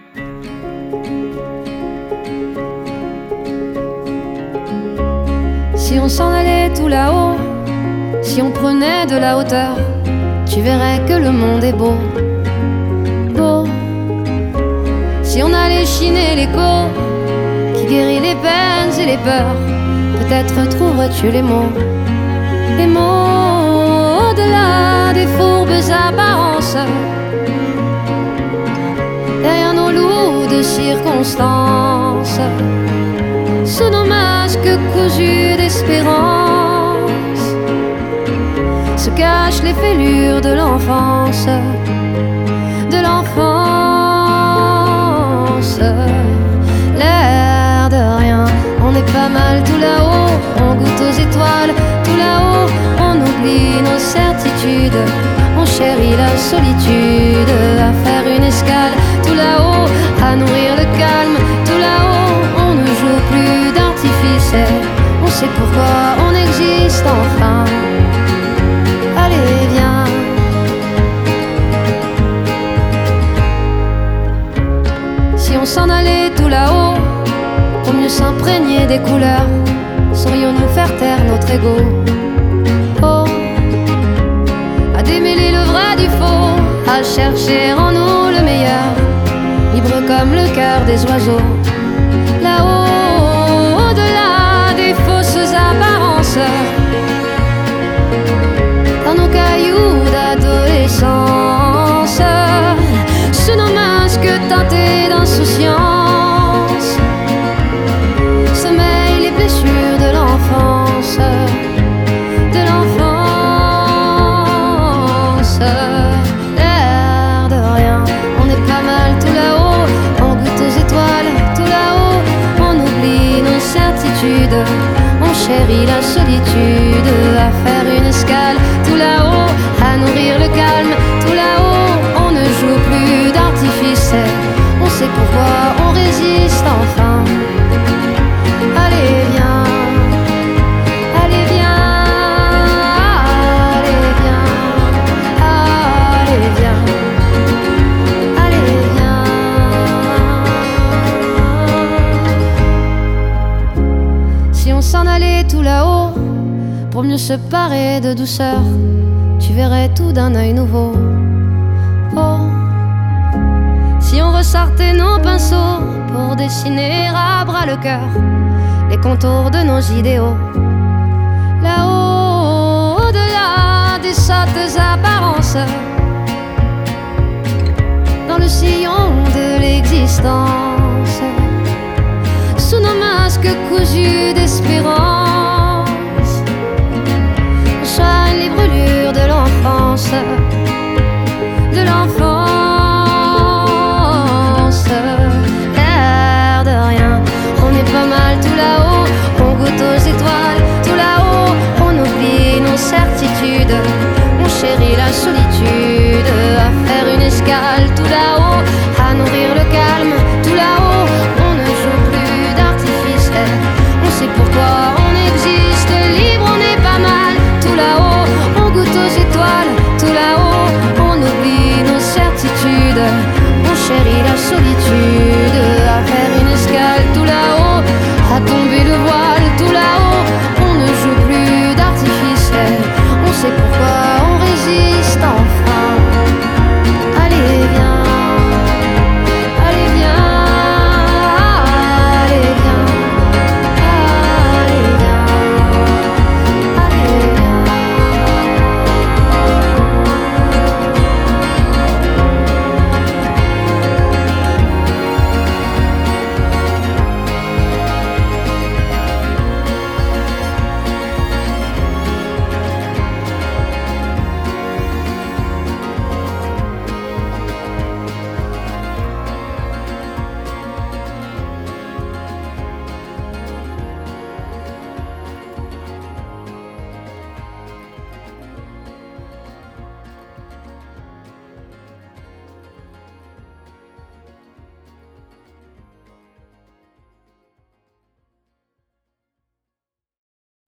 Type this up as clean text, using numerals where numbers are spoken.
Si on s'en allait tout là-haut, si on prenait de la hauteur, tu verrais que le monde est beau, beau. Si on allait chiner l'écho qui guérit les peines et les peurs, peut-être trouverais-tu les mots au-delà des fourbes apparences, derrière nos lourdes circonstances, sous nos masques cousus d'espérance, se cachent les fêlures de l'enfance, de l'enfance. L'air de rien, on est pas mal tout là-haut, on goûte aux étoiles tout là-haut, on oublie nos certitudes, on chérit la solitude, à faire une escale tout là-haut, à nourrir le calme tout là-haut, on ne joue plus d'artifice, on sait pourquoi on existe enfin. Allez viens, si on s'en allait tout là-haut, pour mieux s'imprégner des couleurs, saurions-nous faire taire notre ego? Oh, à démêler le vrai du faux, à chercher en nous le meilleur, libre comme le cœur des oiseaux, là-haut, au-delà des fausses apparences, dans nos cailloux d'adolescence, sous nos masques teintés d'insouciance, sommeillent les blessures de l'enfance, de l'enfance. L'air de rien, on est pas mal tout là-haut, on goûte aux étoiles tout là-haut, on oublie nos certitudes, on chérit la solitude, à faire une escale tout là-haut, à nourrir le calme tout là-haut, on ne joue plus d'artifice, on sait pourquoi on résiste enfin. Allez viens, allez viens, allez viens, allez viens, allez viens. Si on s'en allait tout là-haut, pour mieux se parer de douceur, tu verrais tout d'un œil nouveau. Oh, si on ressortait nos pinceaux pour dessiner à bras le cœur les contours de nos idéaux, là-haut, au-delà des sottes apparences, dans le sillon de l'existence, sous nos masques cousus d'espérance,